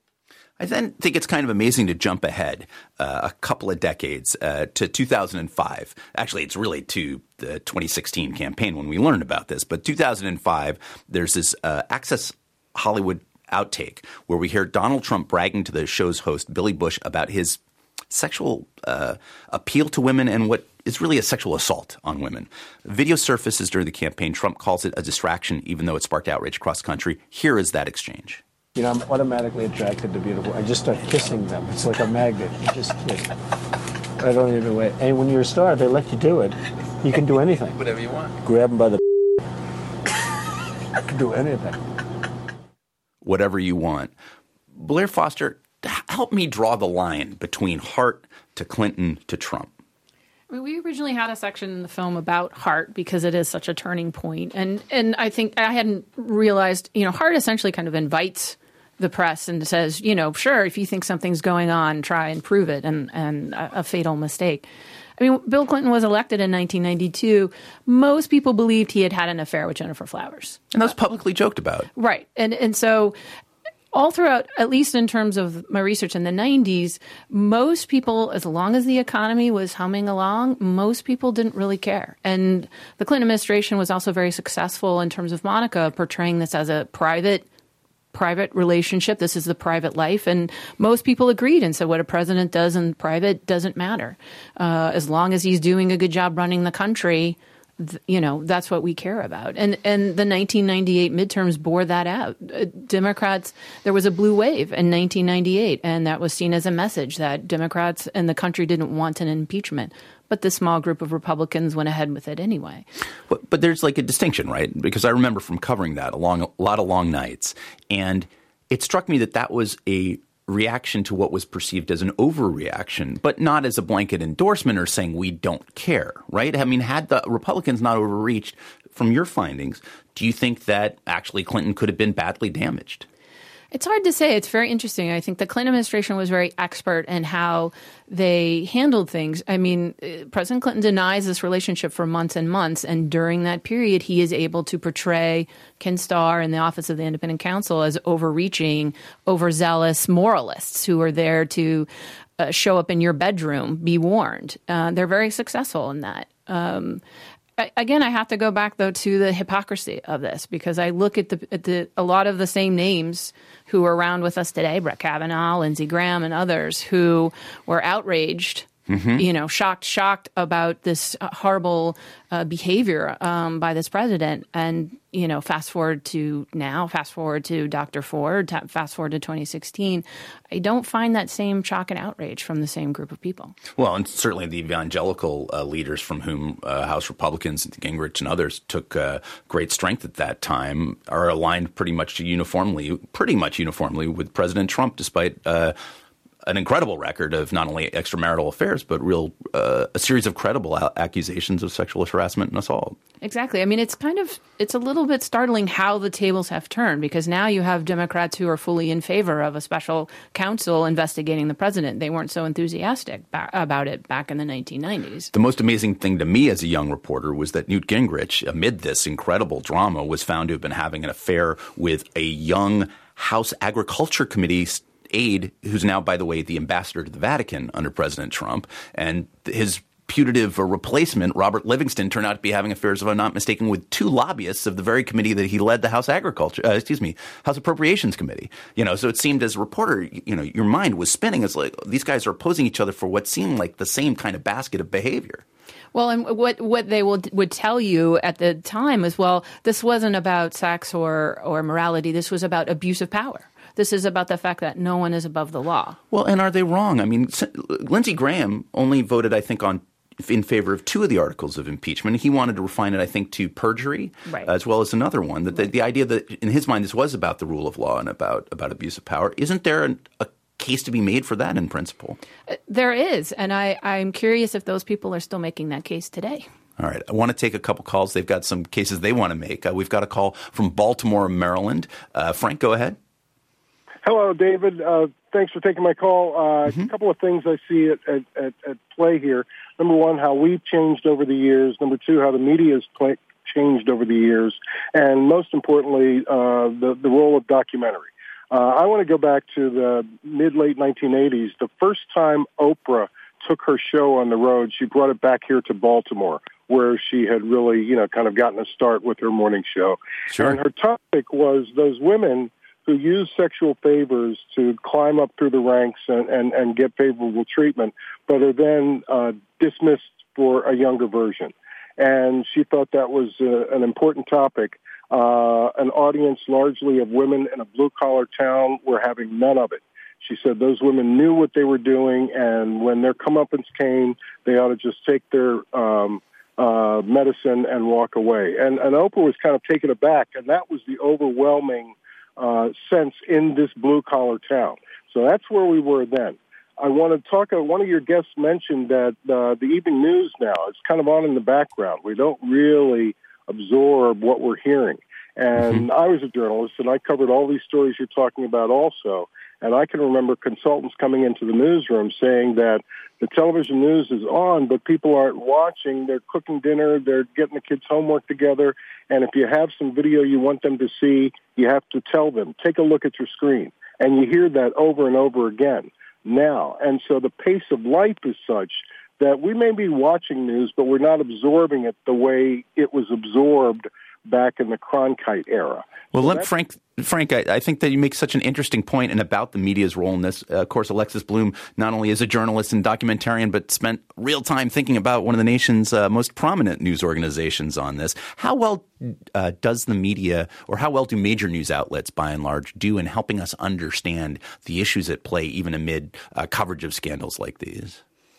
I then think it's kind of amazing to jump ahead uh, a couple of decades uh, to two thousand five. Actually, it's really to the twenty sixteen campaign when we learned about this. But two thousand five, there's this uh, Access Hollywood outtake where we hear Donald Trump bragging to the show's host, Billy Bush, about his sexual uh, appeal to women and what is really a sexual assault on women. Video surfaces during the campaign. Trump calls it a distraction, even though it sparked outrage across the country. Here is that exchange. You know, I'm automatically attracted to beautiful. I just start kissing them. It's like a magnet. You just kiss. I don't even wait. And when you're a star, they let you do it. You can do anything. Whatever you want. Grab them by the I can do anything. Whatever you want. Blair Foster, help me draw the line between Hart to Clinton to Trump. I mean, we originally had a section in the film about Hart because it is such a turning point. And and I think I hadn't realized, you know, Hart essentially kind of invites the press and says, you know, sure, if you think something's going on, try and prove it, and, and a, a fatal mistake. I mean, Bill Clinton was elected in nineteen ninety-two. Most people believed he had had an affair with Jennifer Flowers. And that was publicly joked about. Right. And and so all throughout, at least in terms of my research in the nineties, most people, as long as the economy was humming along, most people didn't really care. And the Clinton administration was also very successful in terms of Monica portraying this as a private private relationship. This is the private life. And most people agreed and said what a president does in private doesn't matter. Uh, as long as he's doing a good job running the country, th- you know, that's what we care about. And and the nineteen ninety-eight midterms bore that out. Uh, Democrats, there was a blue wave in nineteen ninety-eight, and that was seen as a message that Democrats and the country didn't want an impeachment. But the small group of Republicans went ahead with it anyway. But, but there's like a distinction, right? Because I remember from covering that a, long, a lot of long nights. And it struck me that that was a reaction to what was perceived as an overreaction, but not as a blanket endorsement or saying we don't care, right? I mean, had the Republicans not overreached, from your findings, do you think that actually Clinton could have been badly damaged? It's hard to say. It's very interesting. I think the Clinton administration was very expert in how they handled things. I mean, President Clinton denies this relationship for months and months. And during that period, he is able to portray Ken Starr and the Office of the Independent Counsel as overreaching, overzealous moralists who are there to uh, show up in your bedroom, be warned. Uh, they're very successful in that. Um, Again, I have to go back, though, to the hypocrisy of this, because I look at the at the a lot of the same names who are around with us today, Brett Kavanaugh, Lindsey Graham, and others who were outraged, mm-hmm. you know, shocked, shocked about this horrible uh, behavior um, by this president. And, you know, fast forward to now, fast forward to Doctor Ford, t- fast forward to twenty sixteen. I don't find that same shock and outrage from the same group of people. Well, and certainly the evangelical uh, leaders from whom uh, House Republicans, Gingrich and others took uh, great strength at that time are aligned pretty much uniformly, pretty much uniformly with President Trump, despite uh, an incredible record of not only extramarital affairs, but real uh, a series of credible a- accusations of sexual harassment and assault. Exactly. I mean, it's kind of it's a little bit startling how the tables have turned, because now you have Democrats who are fully in favor of a special counsel investigating the president. They weren't so enthusiastic ba- about it back in the nineteen nineties. The most amazing thing to me as a young reporter was that Newt Gingrich, amid this incredible drama, was found to have been having an affair with a young House Agriculture Committee aide who's now, by the way, the ambassador to the Vatican under President Trump. And his putative replacement, Robert Livingston, turned out to be having affairs, if I'm not mistaken, with two lobbyists of the very committee that he led, the House Agriculture, uh, excuse me, House Appropriations Committee. You know, so it seemed as a reporter, you know, your mind was spinning as like these guys are opposing each other for what seemed like the same kind of basket of behavior. Well, and what what they will, would tell you at the time is, well, this wasn't about sex or or morality. This was about abuse of power. This is about the fact that no one is above the law. Well, and are they wrong? I mean, Lindsey Graham only voted, I think, on in favor of two of the articles of impeachment. He wanted to refine it, I think, to perjury, right. as well as another one. That the, the idea that in his mind this was about the rule of law and about, about abuse of power. Isn't there an, a case to be made for that in principle? There is. And I, I'm curious if those people are still making that case today. All right. I want to take a couple calls. They've got some cases they want to make. Uh, we've got a call from Baltimore, Maryland. Uh, Frank, go ahead. Hello, David. Uh, thanks for taking my call. Uh, mm-hmm. A couple of things I see at, at, at, at play here. Number one, how we've changed over the years. Number two, how the media has play, changed over the years. And most importantly, uh, the, the role of documentary. Uh, I want to go back to the mid-late nineteen eighties. The first time Oprah took her show on the road, she brought it back here to Baltimore, where she had really, you know, kind of gotten a start with her morning show. Sure. And her topic was those women who use sexual favors to climb up through the ranks and, and, and get favorable treatment, but are then uh, dismissed for a younger version. And she thought that was uh, an important topic. Uh, an audience largely of women in a blue-collar town were having none of it. She said those women knew what they were doing, and when their comeuppance came, they ought to just take their um, uh, medicine and walk away. And, and Oprah was kind of taken aback, and that was the overwhelming Uh, sense in this blue-collar town. So that's where we were then. I want to talk, uh, one of your guests mentioned that uh, the evening news now, it's kind of on in the background. We don't really absorb what we're hearing. And I was a journalist, and I covered all these stories you're talking about also. And I can remember consultants coming into the newsroom saying that the television news is on, but people aren't watching. They're cooking dinner. They're getting the kids' homework together. And if you have some video you want them to see, you have to tell them, take a look at your screen. And you hear that over and over again now. And so the pace of life is such that we may be watching news, but we're not absorbing it the way it was absorbed back in the Cronkite era. Well, so let, Frank, Frank, I, I think that you make such an interesting point and about the media's role in this. Uh, of course, Alexis Bloom not only is a journalist and documentarian, but spent real time thinking about one of the nation's uh, most prominent news organizations on this. How well uh, does the media, or how well do major news outlets, by and large, do in helping us understand the issues at play, even amid uh, coverage of scandals like these?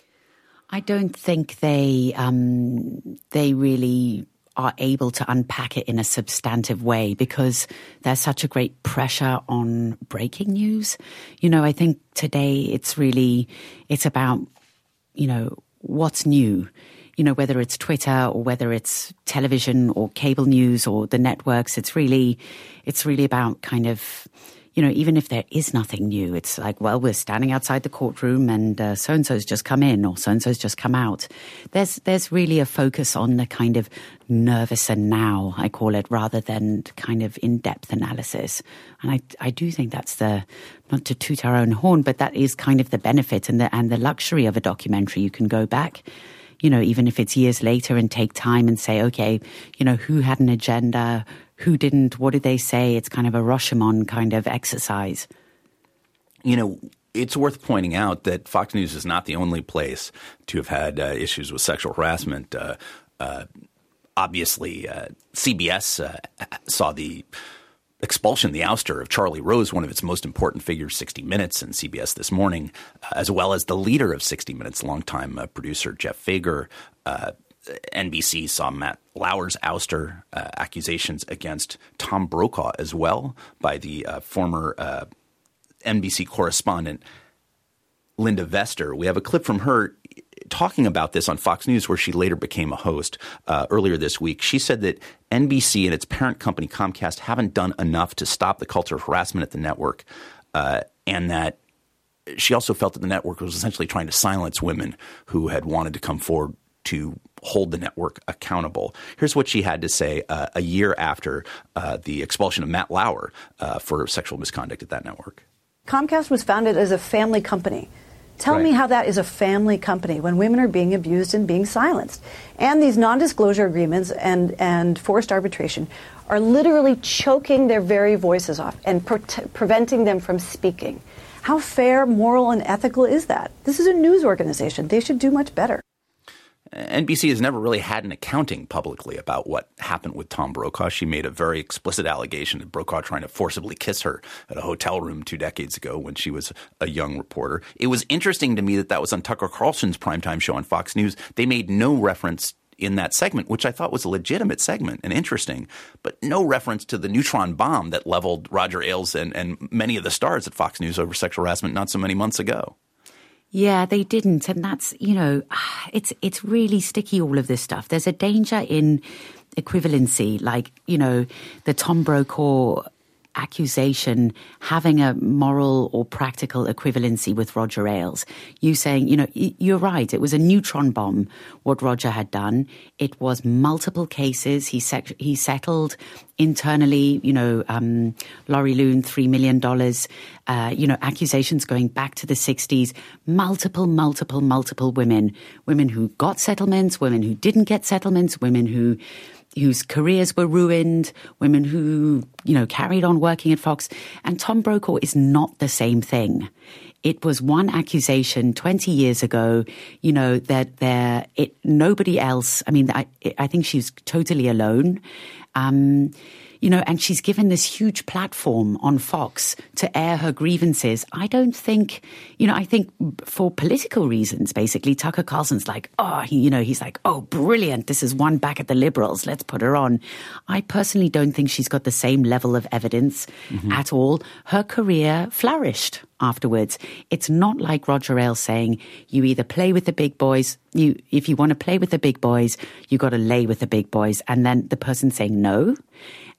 I don't think they um, they really are able to unpack it in a substantive way because there's such a great pressure on breaking news. You know, I think today it's really, it's about, you know, what's new, you know, whether it's Twitter or whether it's television or cable news or the networks. It's really, it's really about kind of, you know, even if there is nothing new, it's like, well, we're standing outside the courtroom and uh, so-and-so's just come in or so-and-so's just come out. There's there's really a focus on the kind of nervous and now, I call it, rather than kind of in-depth analysis. And I I do think that's the, not to toot our own horn, but that is kind of the benefit and the and the luxury of a documentary. You can go back, you know, even if it's years later and take time and say, okay, you know, who had an agenda, who didn't, what did they say? It's kind of a Rashomon kind of exercise. You know, it's worth pointing out that Fox News is not the only place to have had uh, issues with sexual harassment. Uh, uh, obviously, uh, C B S uh, saw the expulsion, the ouster of Charlie Rose, one of its most important figures, sixty minutes, and C B S This Morning, uh, as well as the leader of sixty minutes, longtime uh, producer Jeff Fager. Uh, N B C saw Matt Lauer's ouster, uh, accusations against Tom Brokaw as well by the uh, former uh, N B C correspondent Linda Vester. We have a clip from her talking about this on Fox News, where she later became a host uh, earlier this week. She said that N B C and its parent company Comcast haven't done enough to stop the culture of harassment at the network, uh, and that she also felt that the network was essentially trying to silence women who had wanted to come forward to hold the network accountable. Here's what she had to say uh, a year after uh, the expulsion of Matt Lauer uh, for sexual misconduct at that network. Comcast was founded as a family company. Tell Right. me how that is a family company when women are being abused and being silenced. And these non-disclosure agreements and, and forced arbitration are literally choking their very voices off and pre- preventing them from speaking. How fair, moral, and ethical is that? This is a news organization. They should do much better. N B C has never really had an accounting publicly about what happened with Tom Brokaw. She made a very explicit allegation of Brokaw trying to forcibly kiss her at a hotel room two decades ago when she was a young reporter. It was interesting to me that that was on Tucker Carlson's primetime show on Fox News. They made no reference in that segment, which I thought was a legitimate segment and interesting, but no reference to the neutron bomb that leveled Roger Ailes and, and many of the stars at Fox News over sexual harassment not so many months ago. Yeah, they didn't. And that's, you know, it's it's really sticky, all of this stuff. There's a danger in equivalency, like, you know, the Tom Brokaw accusation having a moral or practical equivalency with Roger Ailes. You saying, you know, you're right. It was a neutron bomb, what Roger had done. It was multiple cases. He sec- he settled internally, you know, um, Laurie Loon, three million dollars, uh, you know, accusations going back to the sixties, multiple, multiple, multiple women, women who got settlements, women who didn't get settlements, women who whose careers were ruined, women who, you know, carried on working at Fox. And Tom Brokaw is not the same thing. It was one accusation twenty years ago, you know, that there, it, nobody else, I mean, I, I think she's totally alone. Um, you know, and she's given this huge platform on Fox to air her grievances. I don't think, you know, I think for political reasons, basically, Tucker Carlson's like, oh, he, you know, he's like, oh, brilliant. This is one back at the Liberals. Let's put her on. I personally don't think she's got the same level of evidence mm-hmm. at all. Her career flourished afterwards. It's not like Roger Ailes saying, you either play with the big boys, you if you want to play with the big boys, you got to lay with the big boys. And then the person saying no.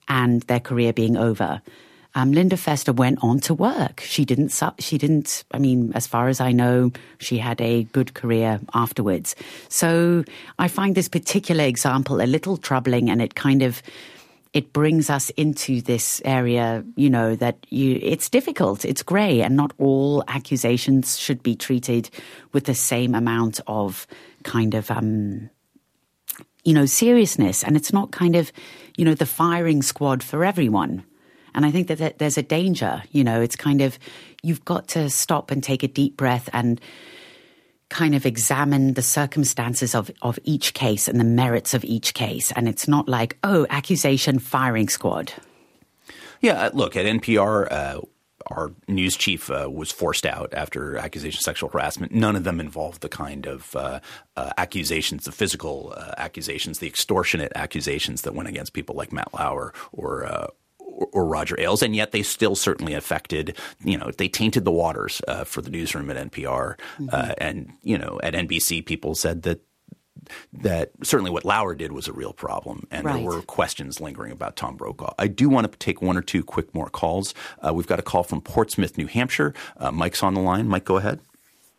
and their career being over. Um, Linda Fester went on to work. She didn't, she didn't, I mean, as far as I know, she had a good career afterwards. So I find this particular example a little troubling, and it kind of, it brings us into this area, you know, that you, it's difficult, it's grey, and not all accusations should be treated with the same amount of kind of, um, you know, seriousness. And it's not kind of, you know, the firing squad for everyone. And I think that there's a danger, you know, it's kind of, you've got to stop and take a deep breath and kind of examine the circumstances of, of each case and the merits of each case. And it's not like, oh, accusation, firing squad. Yeah, look, at N P R, uh, our news chief uh, was forced out after accusation of sexual harassment. None of them involved the kind of uh, uh, accusations, the physical uh, accusations, the extortionate accusations that went against people like Matt Lauer or uh Or, or Roger Ailes, and yet they still certainly affected, you know, they tainted the waters uh, for the newsroom at N P R. Mm-hmm. Uh, and, you know, at N B C, people said that that certainly what Lauer did was a real problem, and right. there were questions lingering about Tom Brokaw. I do want to take one or two quick more calls. Uh, we've got a call from Portsmouth, New Hampshire. Uh, Mike's on the line. Mike, go ahead.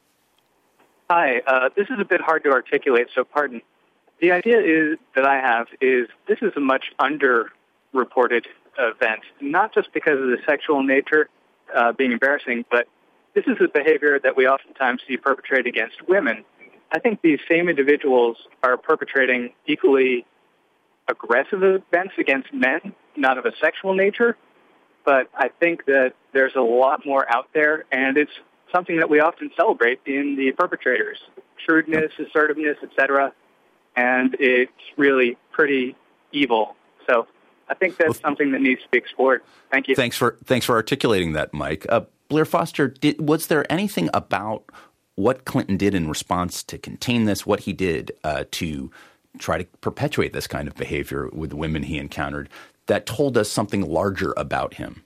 Hi. Uh, this is a bit hard to articulate, so pardon. The idea is that I have is this is a much underreported event, not just because of the sexual nature uh, being embarrassing, but this is a behavior that we oftentimes see perpetrated against women. I think these same individuals are perpetrating equally aggressive events against men, not of a sexual nature, but I think that there's a lot more out there, and it's something that we often celebrate in the perpetrators, shrewdness, assertiveness, et cetera, and it's really pretty evil. So I think that's well, something that needs to be explored. Thank you. Thanks for thanks for articulating that, Mike. Uh, Blair Foster, did, was there anything about what Clinton did in response to contain this, what he did uh, to try to perpetuate this kind of behavior with women he encountered, that told us something larger about him?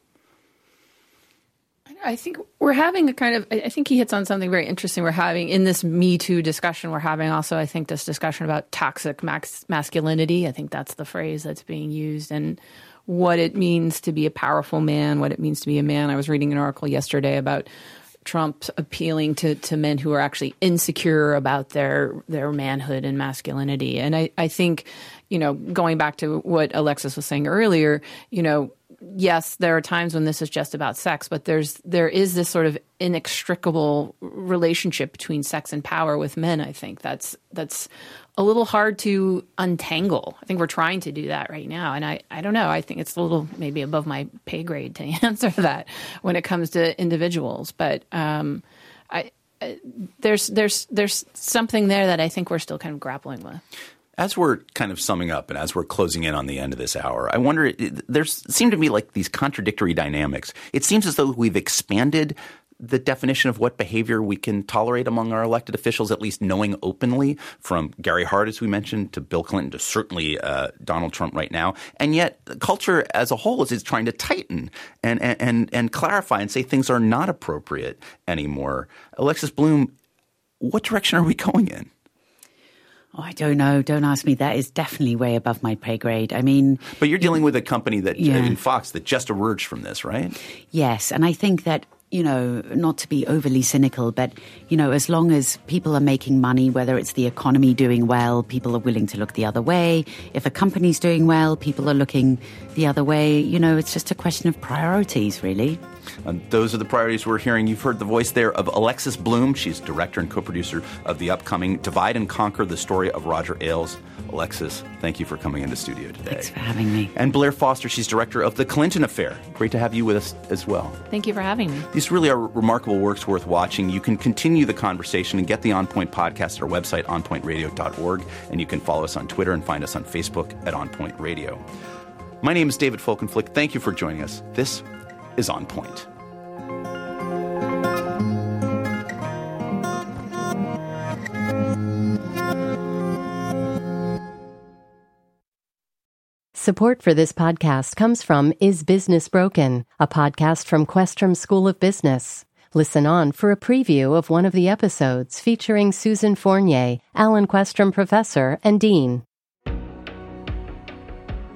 I think we're having a kind of, I think he hits on something very interesting. We're having in this Me Too discussion, we're having also, I think, this discussion about toxic max- masculinity. I think that's the phrase that's being used, and what it means to be a powerful man, what it means to be a man. I was reading an article yesterday about Trump appealing to, to men who are actually insecure about their their manhood and masculinity. And I, I think, you know, going back to what Alexis was saying earlier, you know, yes, there are times when this is just about sex, but there's there is this sort of inextricable relationship between sex and power with men. I think that's that's a little hard to untangle. I think we're trying to do that right now, and I, I don't know. I think it's a little maybe above my pay grade to answer that when it comes to individuals. But um, I, I there's there's there's something there that I think we're still kind of grappling with. As we're kind of summing up and as we're closing in on the end of this hour, I wonder, there seem to me like these contradictory dynamics. It seems as though we've expanded the definition of what behavior we can tolerate among our elected officials, at least knowing openly, from Gary Hart, as we mentioned, to Bill Clinton, to certainly uh, Donald Trump right now. And yet the culture as a whole is, is trying to tighten and, and, and clarify and say things are not appropriate anymore. Alexis Bloom, what direction are we going in? Oh, I don't know. Don't ask me. That is definitely way above my pay grade. I mean, but you're dealing with a company that yeah. in Fox that just emerged from this, right? Yes, and I think that, you know, not to be overly cynical, but, you know, as long as people are making money, whether it's the economy doing well, people are willing to look the other way. If a company's doing well, people are looking the other way. You know, it's just a question of priorities, really. And those are the priorities we're hearing. You've heard the voice there of Alexis Bloom. She's director and co-producer of the upcoming Divide and Conquer, the story of Roger Ailes. Alexis, thank you for coming into studio today. Thanks for having me. And Blair Foster, she's director of The Clinton Affair. Great to have you with us as well. Thank you for having me. These really are remarkable works worth watching. You can continue the conversation and get the On Point podcast at our website, on point radio dot org. And you can follow us on Twitter and find us on Facebook at On Point Radio. My name is David Folkenflik. Thank you for joining us. This is On Point. Support for this podcast comes from Is Business Broken, a podcast from Questrom School of Business. Listen on for a preview of one of the episodes featuring Susan Fournier, Alan Questrom Professor and Dean.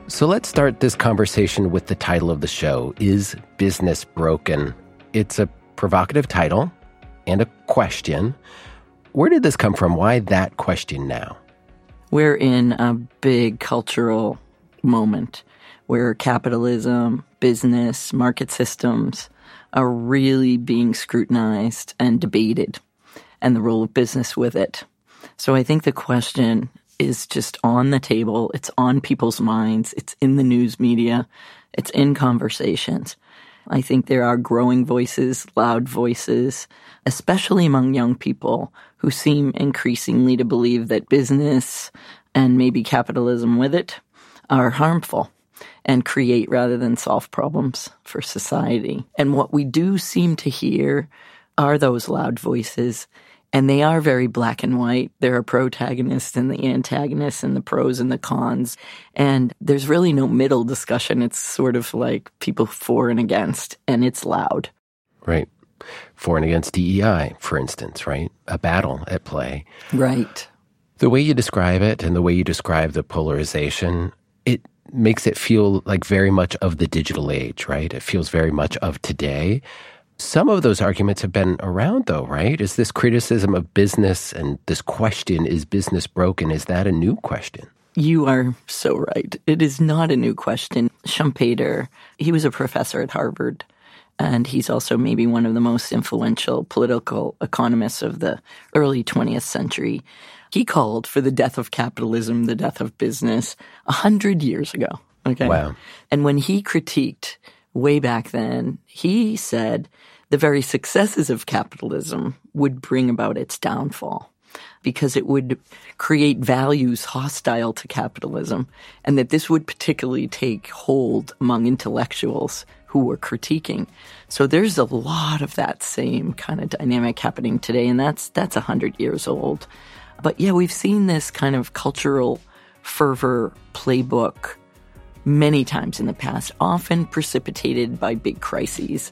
So let's start this conversation with the title of the show, Is Business Broken? It's a provocative title and a question. Where did this come from? Why that question now? We're in a big cultural moment where capitalism, business, market systems are really being scrutinized and debated, and the role of business with it. So I think the question is just on the table. It's on people's minds. It's in the news media. It's in conversations. I think there are growing voices, loud voices, especially among young people who seem increasingly to believe that business and maybe capitalism with it are harmful and create rather than solve problems for society. And what we do seem to hear are those loud voices, and they are very black and white. There are protagonists and the antagonists and the pros and the cons. And there's really no middle discussion. It's sort of like people for and against, and it's loud. Right. For and against D E I, for instance, right? A battle at play. Right. The way you describe it and the way you describe the polarization, it makes it feel like very much of the digital age, right? It feels very much of today. Some of those arguments have been around, though, right? Is this criticism of business and this question, is business broken, is that a new question? You are so right. It is not a new question. Schumpeter, he was a professor at Harvard, and he's also maybe one of the most influential political economists of the early twentieth century. He called for the death of capitalism, the death of business, a hundred years ago. Okay. Wow. And when he critiqued way back then, he said the very successes of capitalism would bring about its downfall because it would create values hostile to capitalism, and that this would particularly take hold among intellectuals who were critiquing. So there's a lot of that same kind of dynamic happening today, and that's that's a hundred years old. But yeah, we've seen this kind of cultural fervor playbook many times in the past, often precipitated by big crises.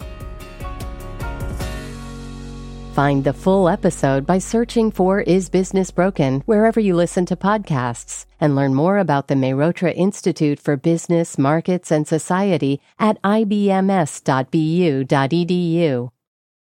Find the full episode by searching for Is Business Broken wherever you listen to podcasts, and learn more about the Mehrotra Institute for Business, Markets, and Society at I B M S dot B U dot E D U.